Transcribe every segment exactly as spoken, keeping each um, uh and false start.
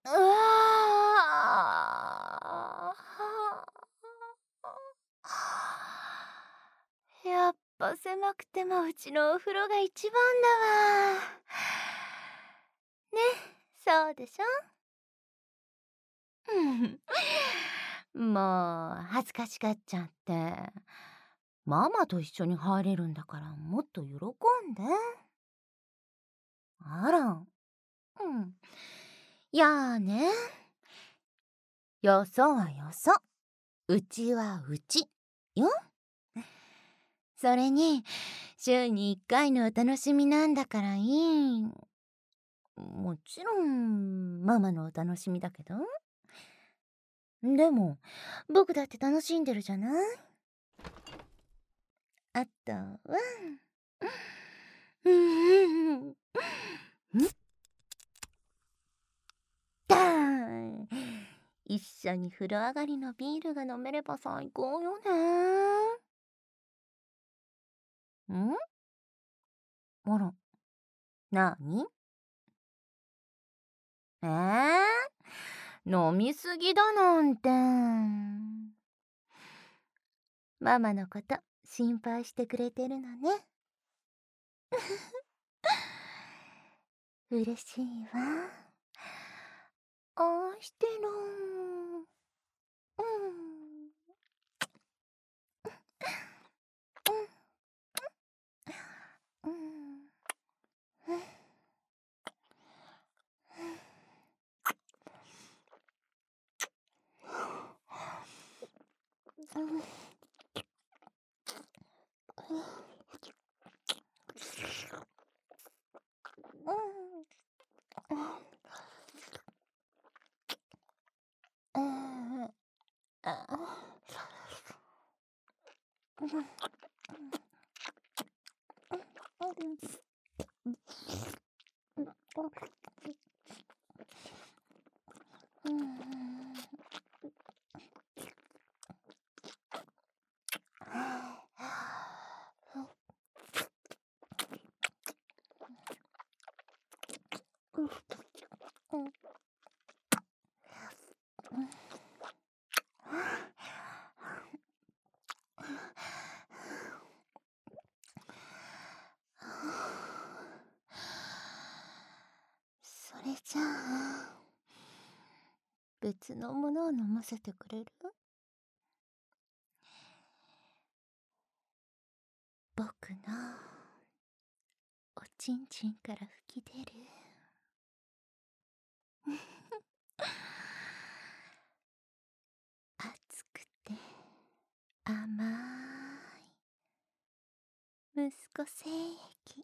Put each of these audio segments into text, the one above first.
うわー。やっぱ狭くてもうちのお風呂が一番だわ。ね、そうでしょ？うん。もう恥ずかしがっちゃって。ママと一緒に入れるんだからもっと喜んで。あら。うん。やあね。よそはよそ。うちはうち。よ。それに、週にいっかいのお楽しみなんだからいい。もちろん、ママのお楽しみだけど。でも、僕だって楽しんでるじゃない？あとは、うんうんうん。ん？だーん。一緒に風呂上がりのビールが飲めれば最高よね。ん？あら、なに？えー、飲みすぎだなんて。ママのこと心配してくれてるのね。嬉しいわ。愛してる。うん。うん。うん。うん。うん。ああ。うん。うん。それじゃあ別のものを飲ませてくれる？僕のおちんちんから吹き出る熱くて甘い息子精液、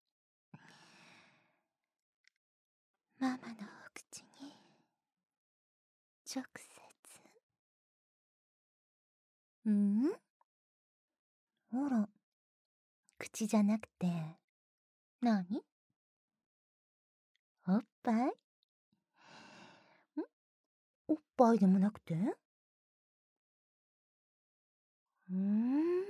ママのお口に直接。ん？ほら、口じゃなくてなに？おっぱい？ん？おっぱいでもなくて？うーん。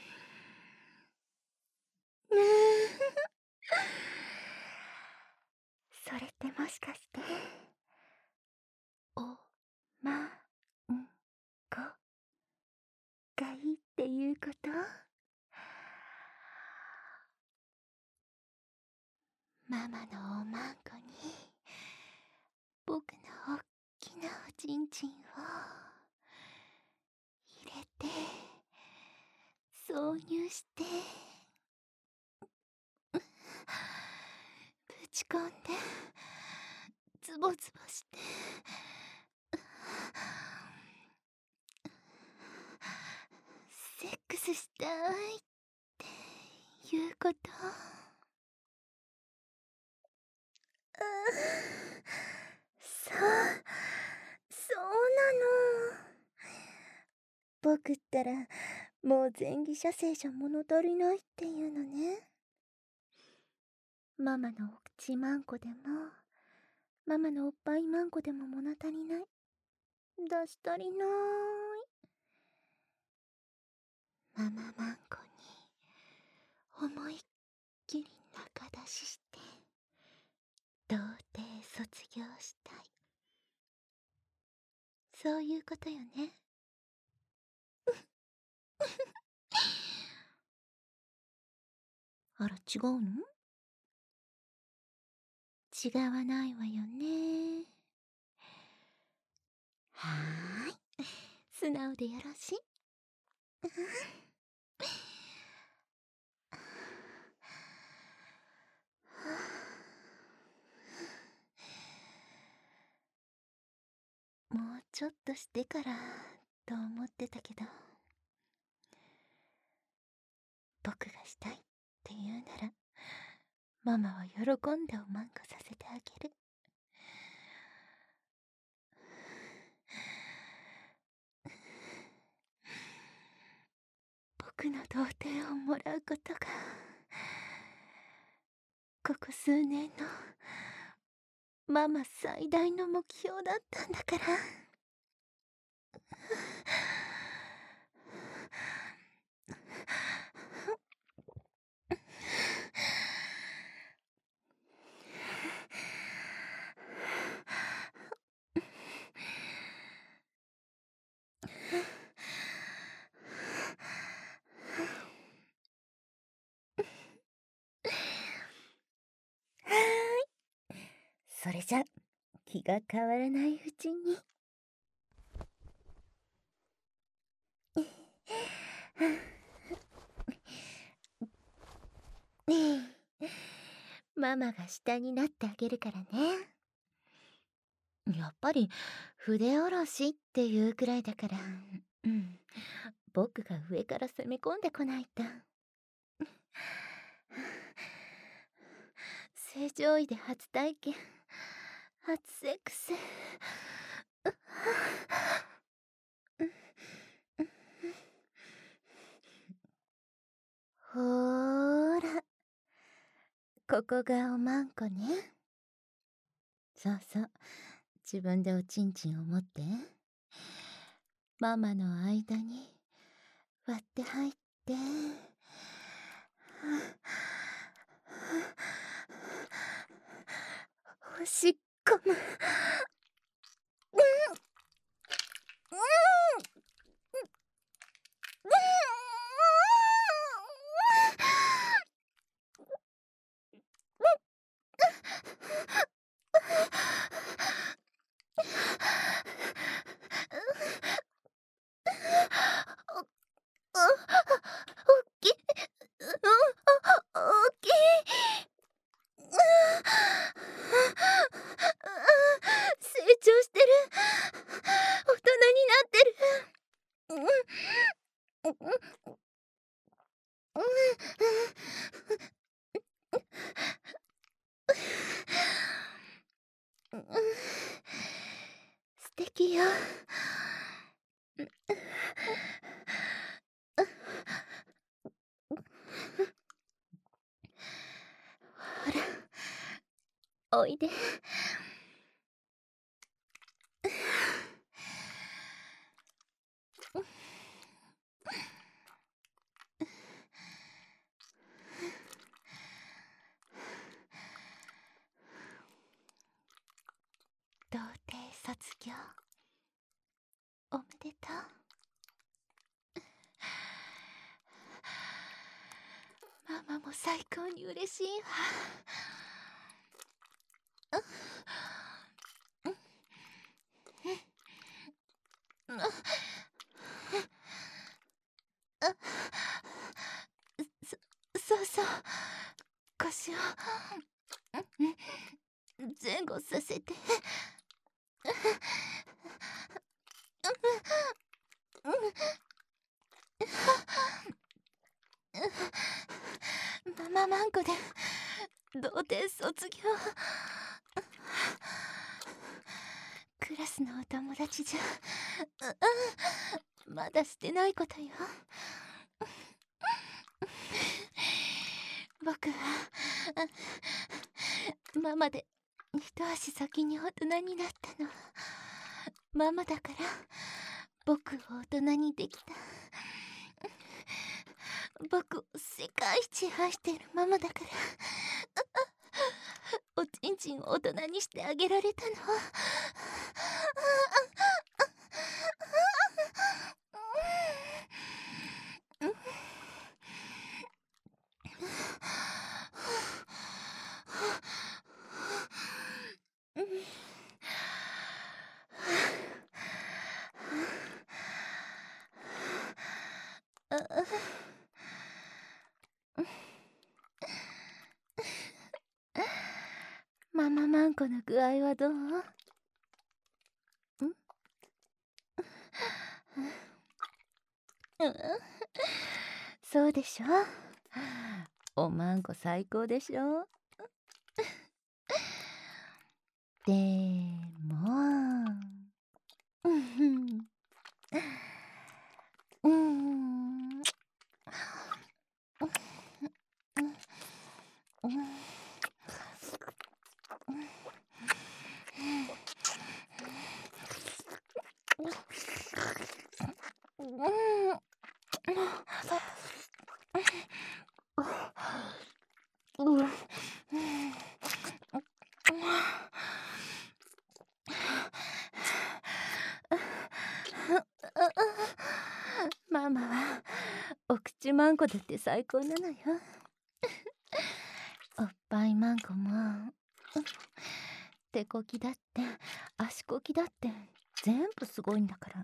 それってもしかしておまんこがいいっていうこと？ママのおまんこに僕のおっきなおちんちんを入れて挿入してぶち込んでズボズボしてセックスしたいっていうこと？うそう、そうなの。僕ったらもう前戯射精じゃ物足りないっていうのね。ママのお口マンコでもママのおっぱいマンコでも物足りない、出し足りない。マママンコに思いっきり中出しして童貞卒業したい。 そういうことよね。あら、違うの？違わないわよね。はーい。素直でよろしい。もうちょっとしてからと思ってたけど、僕がしたいって言うなら、ママは喜んでおまんこさせてあげる。僕の童貞をもらうことが、ここ数年のママ最大の目標だったんだから。はーい。それじゃ気が変わらないうちに。ママが下になってあげるからね。やっぱり筆下ろしっていうくらいだから、うん、僕が上から攻め込んでこないと。正常位で初体験、初セックス。ほーら、ここがおまんこね。そうそう、自分でおちんちんを持って、ママの間に割って入って、押し込む。成長してる。大人になってる。素敵よ。ほら、おいで。童貞卒業おめでとう。ママも最高に嬉しいわ。そ、そうそう、腰を前後させて。マママンコで童貞卒業。クラスのお友達じゃまだしてないことよ。僕はママで一足先に大人になったの。ママだから僕を大人にできた。僕を世界一愛してるママだからおちんちんを大人にしてあげられたの。 マママンコの具合はどう？ん？うん、そうでしょ。おまんこ最高でしょ。でも、うんふん、うーん、うん、うん、ママはお口まんこだって最高なのよ。おっぱいまんこも手こきだって足こきだって全部すごいんだから。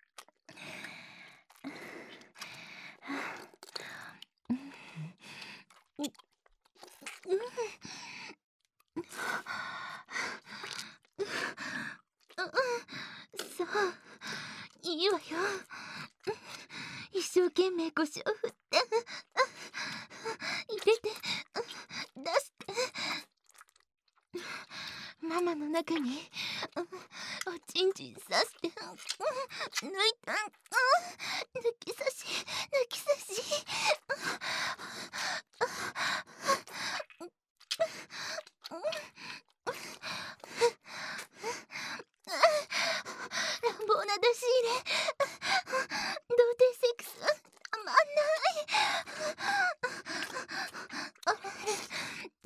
そう、いいわよ。一生懸命腰を振って入れて出して、ママの中におちんちん刺して抜いた、抜き差し抜き差し、乱暴な出し入れ、童貞セックスたまんない。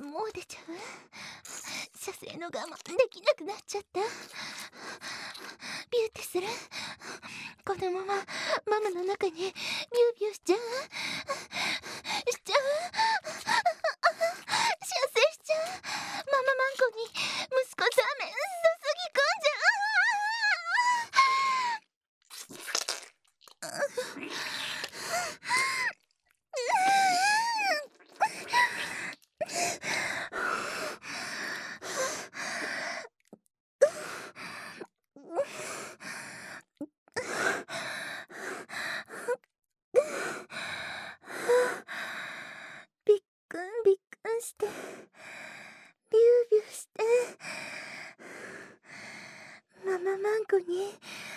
もう出ちゃう？射精の我慢できなくなっちゃった。ビューってする？このままママの中にビュービューしちゃう？しちゃう？射精しちゃう？マママンコに息子ザーメン注ぎ込んじゃう？びっくんびっくんしてビュービューしてマママンコに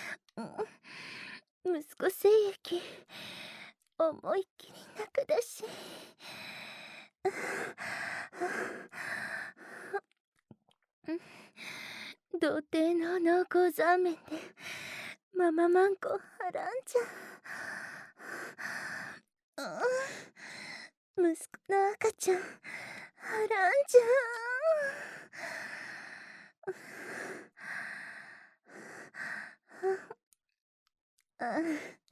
息子精液思いっきり中だし、童貞の濃厚ザーメンでマママンコはらんじゃう。息子の赤ちゃんはらんじゃう。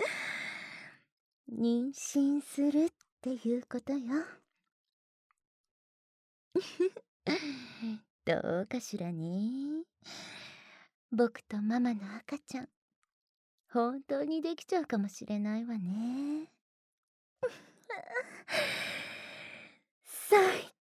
妊娠するっていうことよ。どうかしらね。僕とママの赤ちゃん本当にできちゃうかもしれないわね。最